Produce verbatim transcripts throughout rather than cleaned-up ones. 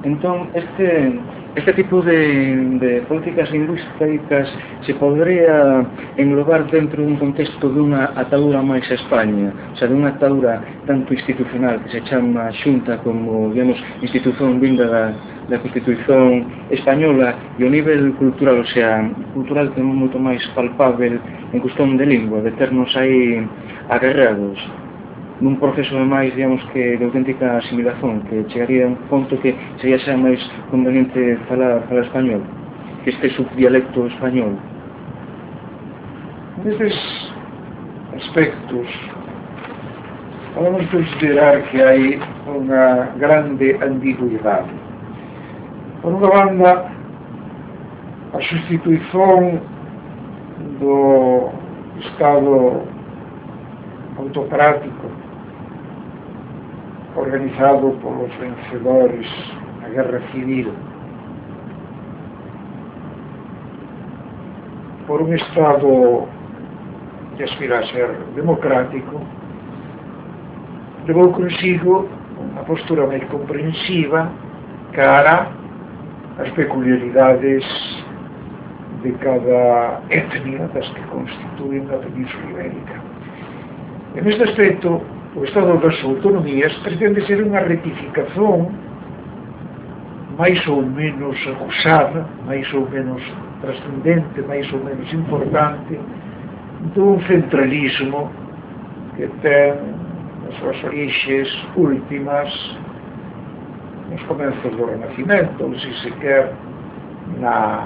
Entón, este, este tipo de, de políticas lingüísticas se podría englobar dentro dun contexto dunha atadura máis a España, o sea, dunha atadura tanto institucional que se chama Xunta como, digamos, institución vinda da, da Constitución española, e o nivel cultural, o sea, cultural que é moito máis palpável en cuestión de lingua, de ternos aí agarrados nun proceso de máis, digamos, que de auténtica asimilación, que chegaría a un ponto que sería xa máis conveniente falar, falar español, que este subdialecto español. Nestes aspectos podemos considerar que hai unha grande ambigüidade. Por unha banda, a sustituición do Estado autocrático organizado polos vencedores na Guerra Civil por un Estado que aspira a ser democrático, levou consigo unha postura máis comprensiva cara ás peculiaridades de cada etnia das que constituen a Península Ibérica. En este aspecto, o Estado das Autonomías pretende ser unha rectificación máis ou menos acusada, máis ou menos trascendente, máis ou menos importante, dun centralismo que ten as súas orixes últimas nos comenzos do Renacimento, ou se se quer na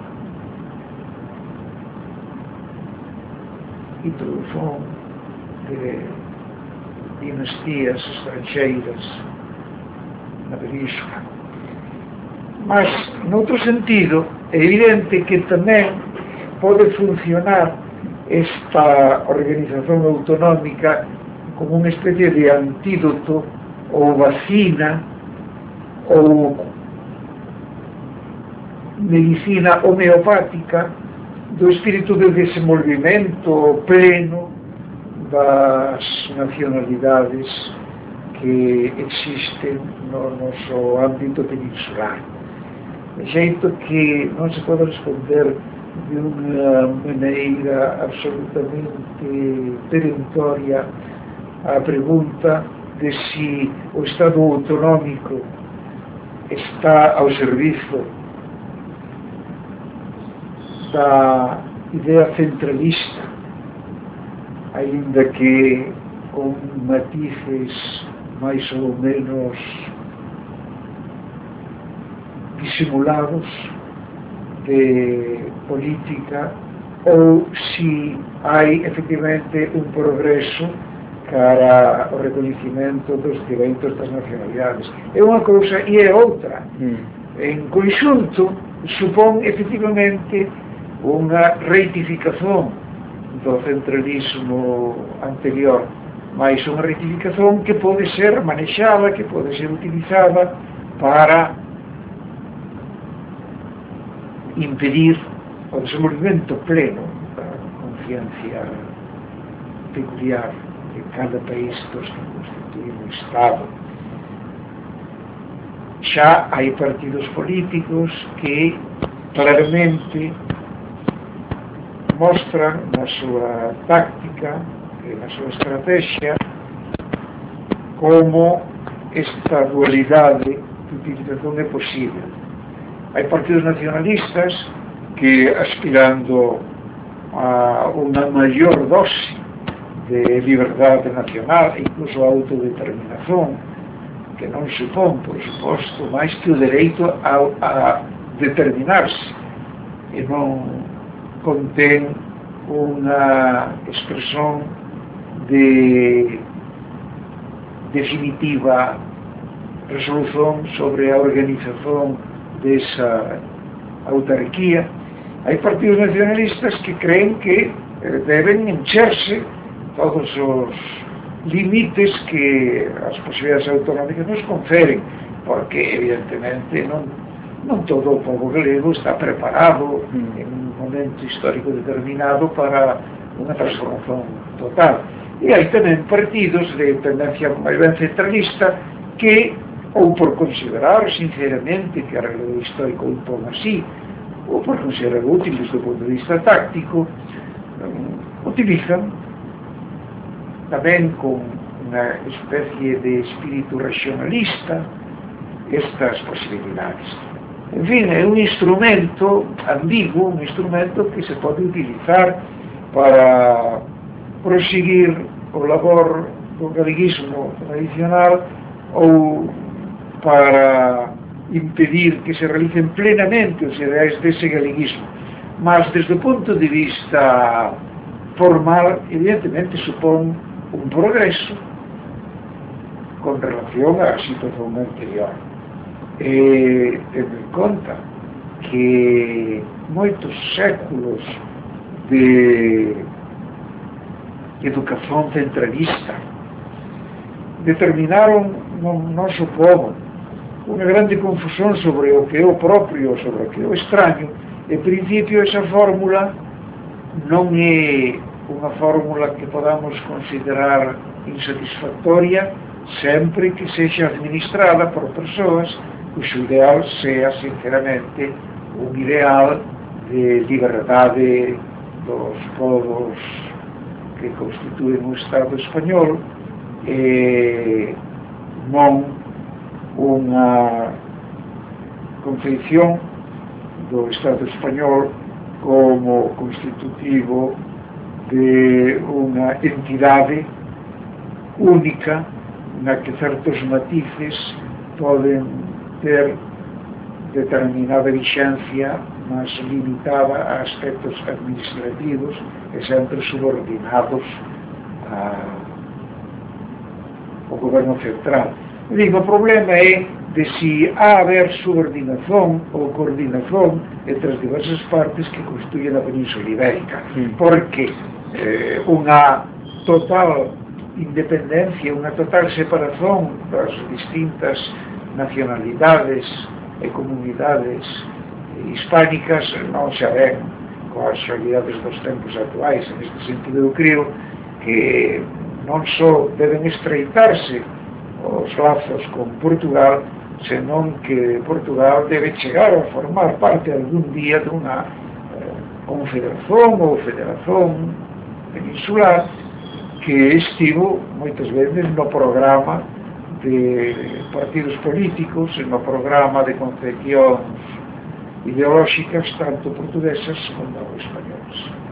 introdución de dinastías estranxeiras na península. Mas, noutro sentido, é evidente que tamén pode funcionar esta organización autonómica como unha especie de antídoto ou vacina ou medicina homeopática do espírito de desenvolvimento pleno das nacionalidades que existen no noso ámbito peninsular. De xeito que non se pode responder de unha maneira absolutamente perentoria a pregunta de si o Estado autonómico está ao servizo da idea centralista, ainda que con matices máis ou menos disimulados de política, ou si hai efectivamente un progreso cara ao recoñecimento dos direitos das nacionalidades. É unha cousa e é outra. Mm. En conxunto, supón efectivamente unha reitificación do centralismo anterior, mais unha rectificación que pode ser manexada, que pode ser utilizada para impedir o desenvolvimento pleno da conciencia peculiar de cada país dos que constituen o Estado. Xa hai partidos políticos que claramente mostran na súa táctica e na súa estrategia como esta dualidade de utilización é posible. Hai partidos nacionalistas que, aspirando a unha maior dose de liberdade nacional e incluso a autodeterminación, que non supón, por suposto, máis que o dereito a, a determinarse, e non contén unha expresión de definitiva resolución sobre a organización desa autarquía. Hai partidos nacionalistas que creen que deben encherse todos os límites que as posibilidades autonómicas nos conferen, porque evidentemente non, non todo o povo galego está preparado mm. en un momento histórico determinado para unha transformación total. E hai tamén partidos de tendencia máis ben centralista que ou por considerar sinceramente que a realidade histórica o impón así, ou por considerar útil desde o ponto de vista táctico, utilizan tamén con unha especie de espírito regionalista estas posibilidades. En fin, é un instrumento ambiguo, un instrumento que se pode utilizar para proseguir o labor do galeguismo tradicional ou para impedir que se realicen plenamente os ideais dese galeguismo. Mas, desde o punto de vista formal, evidentemente supón un progreso con relación á situación anterior. E ten en conta que moitos séculos de educación centralista determinaron no noso povo unha grande confusión sobre o que é o propio, sobre o que é o extraño. En principio, esa fórmula non é unha fórmula que podamos considerar insatisfactoria sempre que sexa administrada por persoas cuxo ideal sea, sinceramente, un ideal de liberdade dos povos que constituen o Estado español e non unha concepción do Estado español como constitutivo de unha entidade única na que certos matices poden ter determinada vixencia máis limitada a aspectos administrativos e sempre subordinados a, ao goberno central. E digo, o problema é de si ha haber subordinación ou coordinación entre as diversas partes que constituyen a Península Ibérica, porque eh, unha total independencia, unha total separación das distintas nacionalidades e comunidades hispánicas non se ven coas realidades dos tempos actuais. En este sentido, eu creo que non só deben estreitarse os lazos con Portugal, senón que Portugal debe chegar a formar parte algún día dunha eh, confederación ou federación peninsular que estivo moitas veces no programa de partidos políticos, no programa de concepcións ideolóxicas tanto portuguesas como españolas.